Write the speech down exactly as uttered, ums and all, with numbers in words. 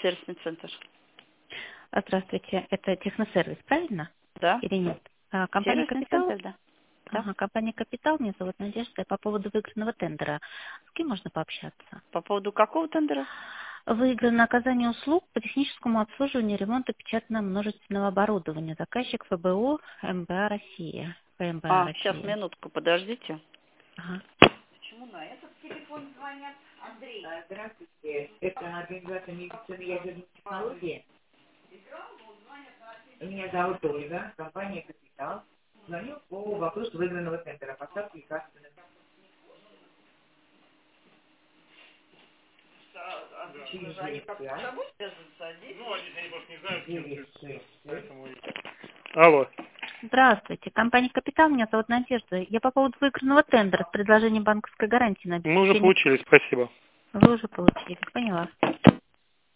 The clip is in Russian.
сервисный центр. Здравствуйте, это техносервис, правильно? Да. Или нет? А, компания Сервисный «Капитал»? центр, да. Ага, Да. компания «Капитал», меня зовут Надежда, по поводу выигранного тендера. С кем можно пообщаться? По поводу какого тендера? Выиграно оказание услуг по техническому обслуживанию и ремонту печатно-множественного оборудования. Заказчик ФБО МБА Россия. ПМБА А, сейчас, Россия. минутку, подождите. Ага. Почему на этот телефон звонят? Андрей. А, Здравствуйте, это организация медицины ядерных технологий. Меня зовут Ольга, компания «Капитал». Звоню по вопросу выигранного тендера, поставки лекарственных. Через Они как-то с пять, собой связываются, а здесь? Ну, они, они просто не знают, чем девять, ты, шесть, поэтому... Алло. Здравствуйте, компания «Капитал», меня зовут Надежда. Я по поводу выигранного тендера с предложением банковской гарантии на Мы уже обеспечение. получили, спасибо. Вы уже получили, поняла.